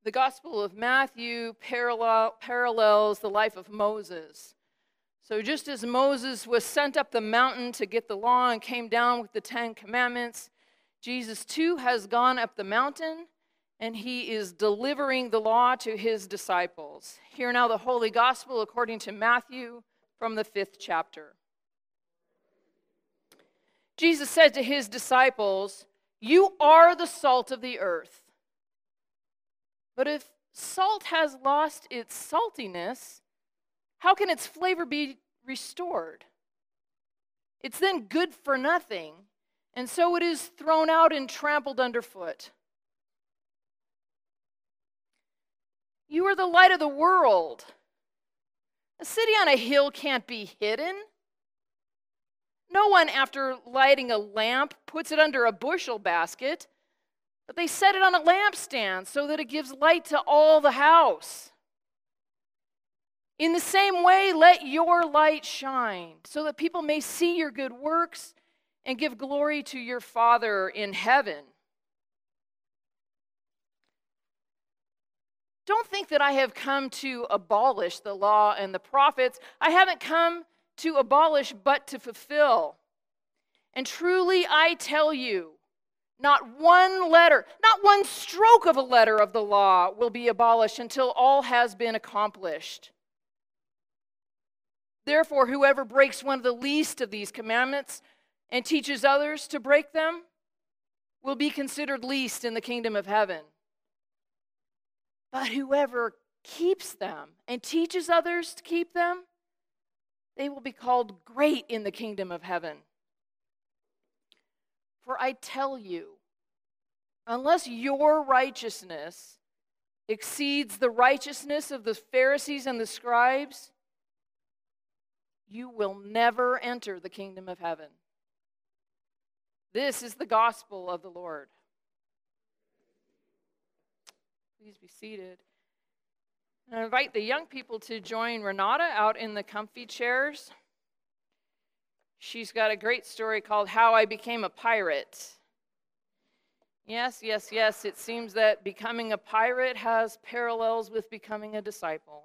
The Gospel of Matthew parallels the life of Moses. So just as Moses was sent up the mountain to get the law and came down with the 10 Commandments, Jesus too has gone up the mountain and he is delivering the law to his disciples. Hear now the Holy Gospel according to Matthew from the 5th chapter. Jesus said to his disciples, "You are the salt of the earth. But if salt has lost its saltiness, how can its flavor be restored? It's then good for nothing, and so it is thrown out and trampled underfoot. You are the light of the world. A city on a hill can't be hidden. No one, after lighting a lamp, puts it under a bushel basket, but they set it on a lampstand so that it gives light to all the house. In the same way, let your light shine, so that people may see your good works and give glory to your Father in heaven. Don't think that I have come to abolish the law and the prophets. I haven't come to abolish, but to fulfill. And truly I tell you, not one letter, not one stroke of a letter of the law will be abolished until all has been accomplished. Therefore, whoever breaks one of the least of these commandments and teaches others to break them will be considered least in the kingdom of heaven. But whoever keeps them and teaches others to keep them, they will be called great in the kingdom of heaven. For I tell you, unless your righteousness exceeds the righteousness of the Pharisees and the scribes, you will never enter the kingdom of heaven. This is the gospel of the Lord. Please be seated. And I invite the young people to join Renata out in the comfy chairs. She's got a great story called How I Became a Pirate. Yes, it seems that becoming a pirate has parallels with becoming a disciple.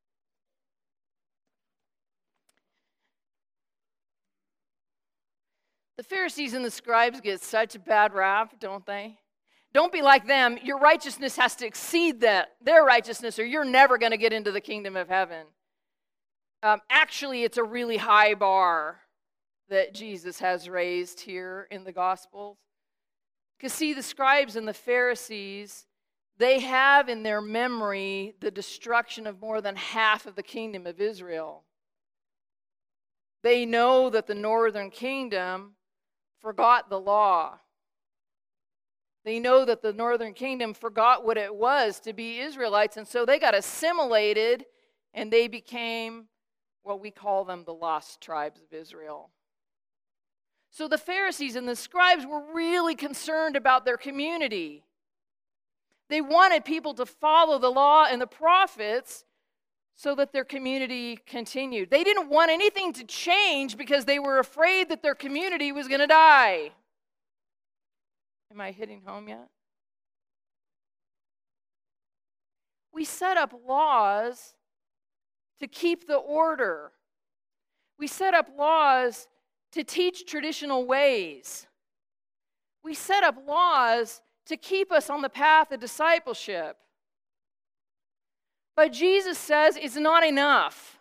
The Pharisees and the scribes get such a bad rap, don't they? Don't be like them. Your righteousness has to exceed their righteousness, or you're never going to get into the kingdom of heaven. Actually, it's a really high bar that Jesus has raised here in the Gospels. Because see, the scribes and the Pharisees, they have in their memory the destruction of more than half of the kingdom of Israel. They know that the northern kingdom forgot the law. They know that the northern kingdom forgot what it was to be Israelites, and so they got assimilated, and they became what we call them the lost tribes of Israel. So the Pharisees and the scribes were really concerned about their community. They wanted people to follow the law and the prophets so that their community continued. They didn't want anything to change because they were afraid that their community was going to die. Am I hitting home yet? We set up laws to keep the order. We set up laws to teach traditional ways. We set up laws to keep us on the path of discipleship. But Jesus says it's not enough.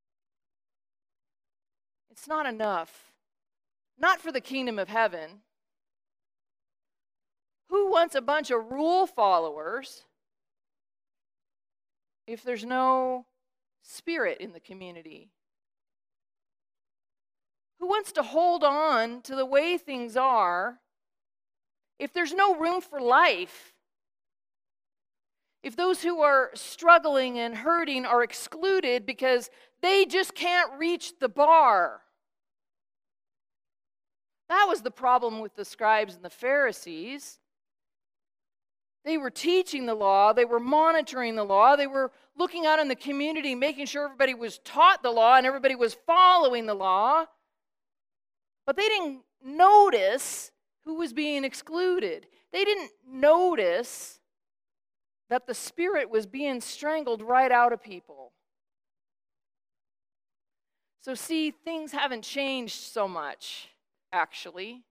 It's not enough. Not for the kingdom of heaven. Who wants a bunch of rule followers if there's no spirit in the community? Who wants to hold on to the way things are if there's no room for life? If those who are struggling and hurting are excluded because they just can't reach the bar? That was the problem with the scribes and the Pharisees. They were teaching the law, they were monitoring the law, they were looking out in the community, making sure everybody was taught the law and everybody was following the law. But they didn't notice who was being excluded. They didn't notice that the Spirit was being strangled right out of people. So see, things haven't changed so much, actually,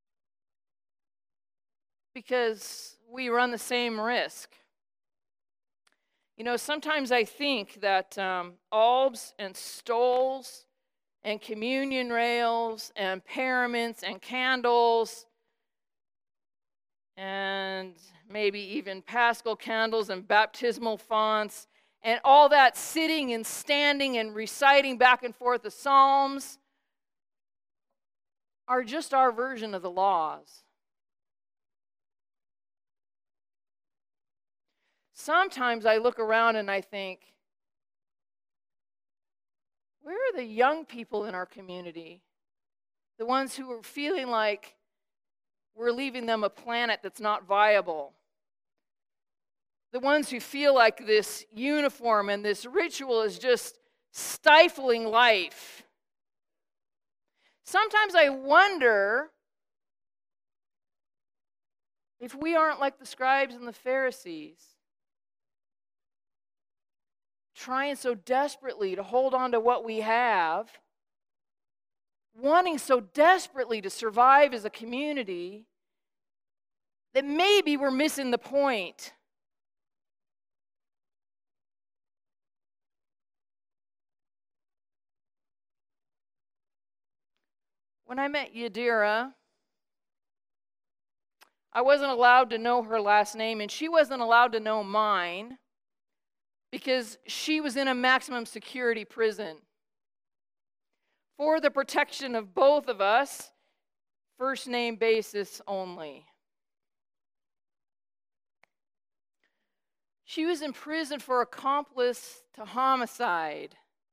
because we run the same risk. You know, sometimes I think that albs and stoles and communion rails and paraments and candles and maybe even paschal candles and baptismal fonts and all that sitting and standing and reciting back and forth the Psalms are just our version of the laws. Sometimes I look around and I think, where are the young people in our community? The ones who are feeling like we're leaving them a planet that's not viable. The ones who feel like this uniform and this ritual is just stifling life. Sometimes I wonder if we aren't like the scribes and the Pharisees, trying so desperately to hold on to what we have, wanting so desperately to survive as a community, that maybe we're missing the point. When I met Yadira, I wasn't allowed to know her last name, and she wasn't allowed to know mine because she was in a maximum security prison. For the protection of both of us, first name basis only. She was in prison for accomplice to homicide.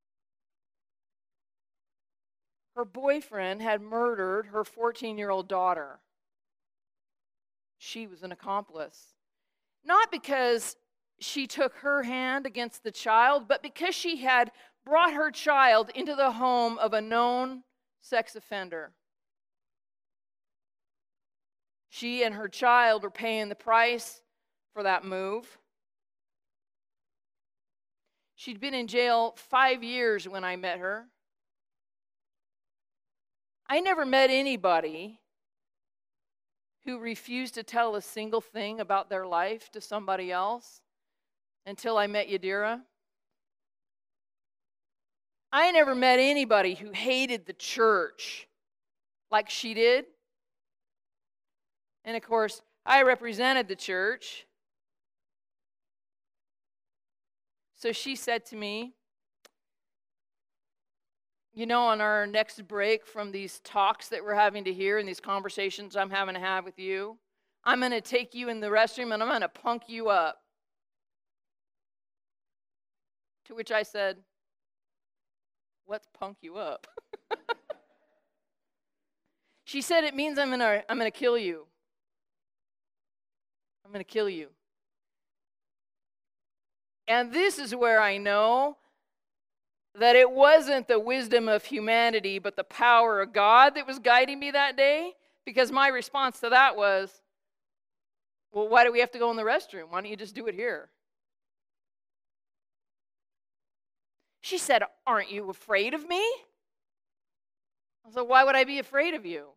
Her boyfriend had murdered her 14-year-old daughter. She was an accomplice. Not because she took her hand against the child, but because she had brought her child into the home of a known sex offender. She and her child were paying the price for that move. She'd been in jail 5 years when I met her. I never met anybody who refused to tell a single thing about their life to somebody else until I met Yadira. I never met anybody who hated the church like she did. And of course, I represented the church. So she said to me, you know, on our next break from these talks that we're having to hear and these conversations I'm having to have with you, I'm going to take you in the restroom and I'm going to punk you up. To which I said, what's punk you up? She said, it means I'm going to kill you. I'm going to kill you. And this is where I know that it wasn't the wisdom of humanity, but the power of God that was guiding me that day. Because my response to that was, well, why do we have to go in the restroom? Why don't you just do it here? She said, aren't you afraid of me? I was like, why would I be afraid of you?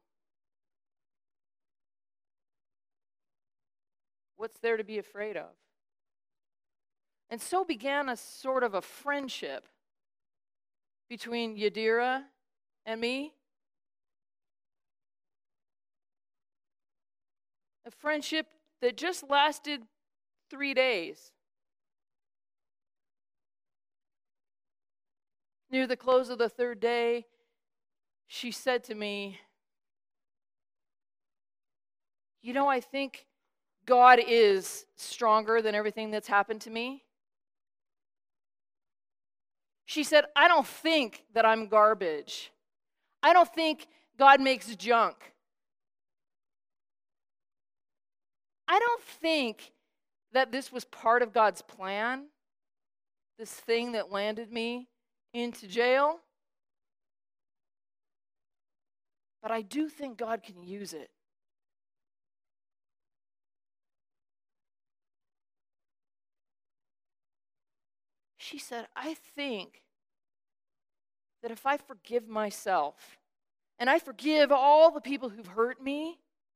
What's there to be afraid of? And so began a sort of a friendship between Yadira and me. A friendship that just lasted 3 days. Near the close of the third day, she said to me, you know, I think God is stronger than everything that's happened to me. She said, I don't think that I'm garbage. I don't think God makes junk. I don't think that this was part of God's plan, this thing that landed me into jail. But I do think God can use it. She said, I think that if I forgive myself and I forgive all the people who've hurt me,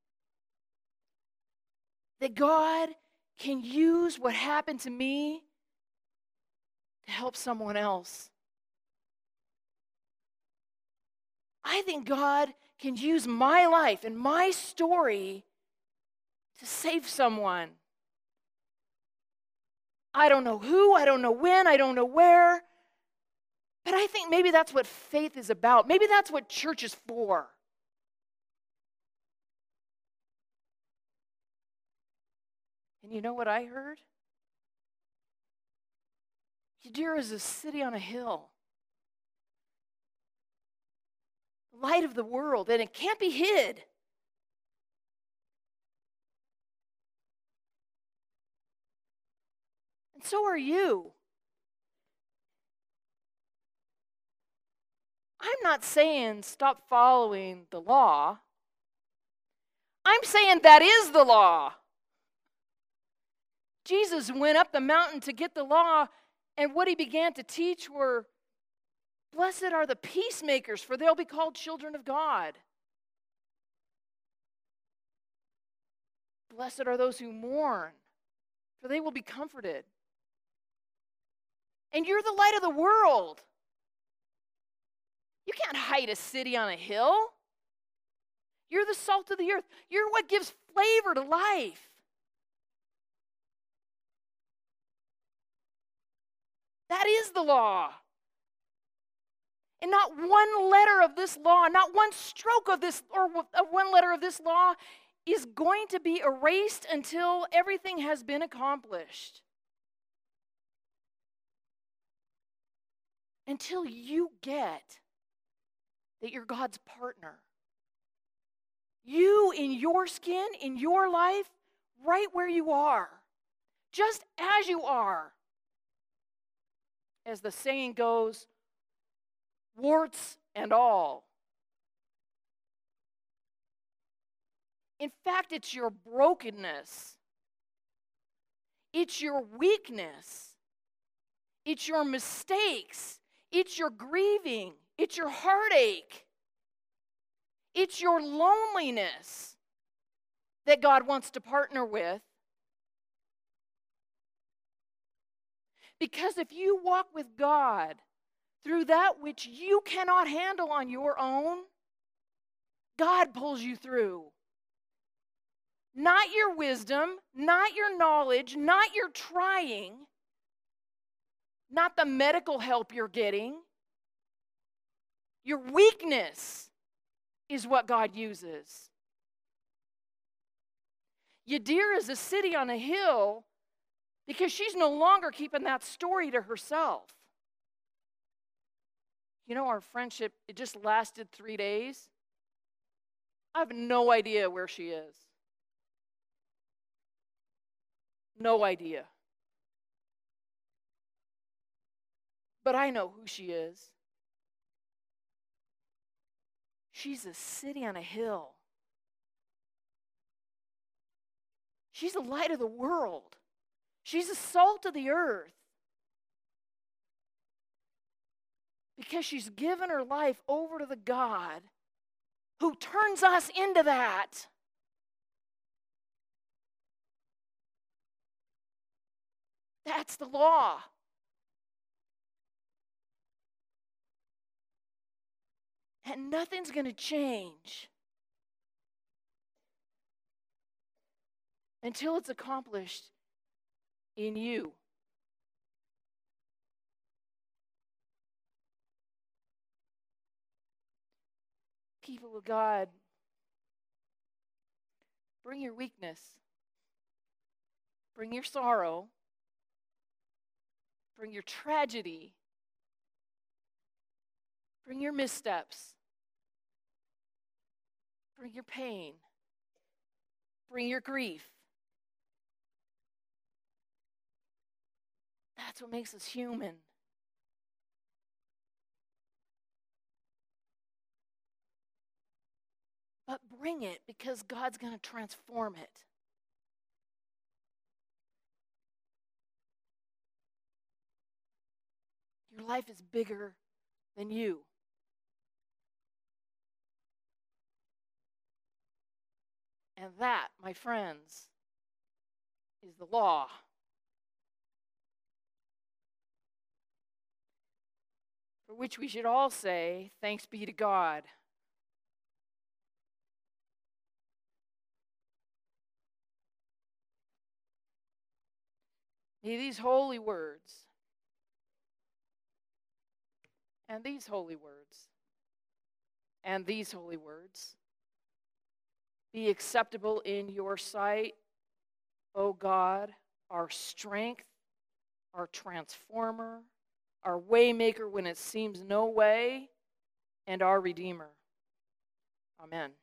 that God can use what happened to me to help someone else. I think God can use my life and my story to save someone. I don't know who, I don't know when, I don't know where, but I think maybe that's what faith is about. Maybe that's what church is for. And you know what I heard? Yadira is a city on a hill. Light of the world, and it can't be hid. And so are you. I'm not saying stop following the law. I'm saying that is the law. Jesus went up the mountain to get the law, and what he began to teach were, blessed are the peacemakers, for they'll be called children of God. Blessed are those who mourn, for they will be comforted. And you're the light of the world. You can't hide a city on a hill. You're the salt of the earth. You're what gives flavor to life. That is the law. And not one letter of this law, not one stroke of this, or one letter of this law is going to be erased until everything has been accomplished. Until you get that you're God's partner. You in your skin, in your life, right where you are. Just as you are. As the saying goes, warts and all. In fact, it's your brokenness. It's your weakness. It's your mistakes. It's your grieving. It's your heartache. It's your loneliness that God wants to partner with. Because if you walk with God through that which you cannot handle on your own, God pulls you through. Not your wisdom, not your knowledge, not your trying, not the medical help you're getting. Your weakness is what God uses. Yadira is a city on a hill because she's no longer keeping that story to herself. You know, our friendship, it just lasted 3 days. I have no idea where she is. No idea. But I know who she is. She's a city on a hill. She's the light of the world. She's the salt of the earth. Because she's given her life over to the God who turns us into that. That's the law. And nothing's going to change until it's accomplished in you. People of God, bring your weakness, bring your sorrow, bring your tragedy, bring your missteps, bring your pain, bring your grief. That's what makes us human. But bring it because God's going to transform it. Your life is bigger than you. And that, my friends, is the law. For which we should all say, thanks be to God. May these holy words and these holy words and these holy words be acceptable in your sight, O God, our strength, our transformer, our waymaker when it seems no way, and our Redeemer. Amen.